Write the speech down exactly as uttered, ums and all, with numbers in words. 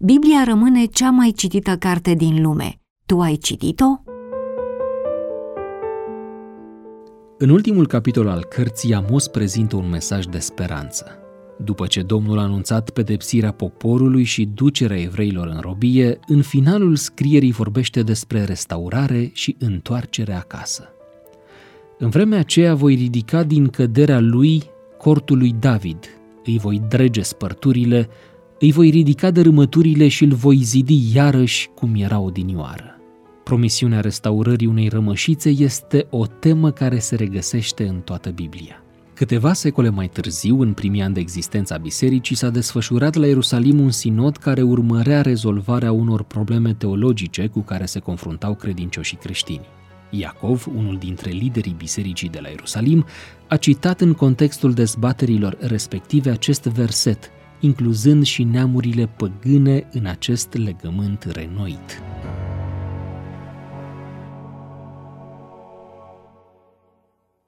Biblia rămâne cea mai citită carte din lume. Tu ai citit-o? În ultimul capitol al cărții, Amos prezintă un mesaj de speranță. După ce Domnul a anunțat pedepsirea poporului și ducerea evreilor în robie, în finalul scrierii vorbește despre restaurare și întoarcere acasă. În vremea aceea voi ridica din căderea lui cortul lui David, îi voi drege spărturile, îi voi ridica dărâmăturile și îl voi zidi iarăși cum era odinioară. Promisiunea restaurării unei rămășițe este o temă care se regăsește în toată Biblia. Câteva secole mai târziu, în primii ani de existență a bisericii, s-a desfășurat la Ierusalim un sinod care urmărea rezolvarea unor probleme teologice cu care se confruntau credincioșii creștini. Iacov, unul dintre liderii bisericii de la Ierusalim, a citat în contextul dezbaterilor respective acest verset, incluzând și neamurile păgâne în acest legământ renoit.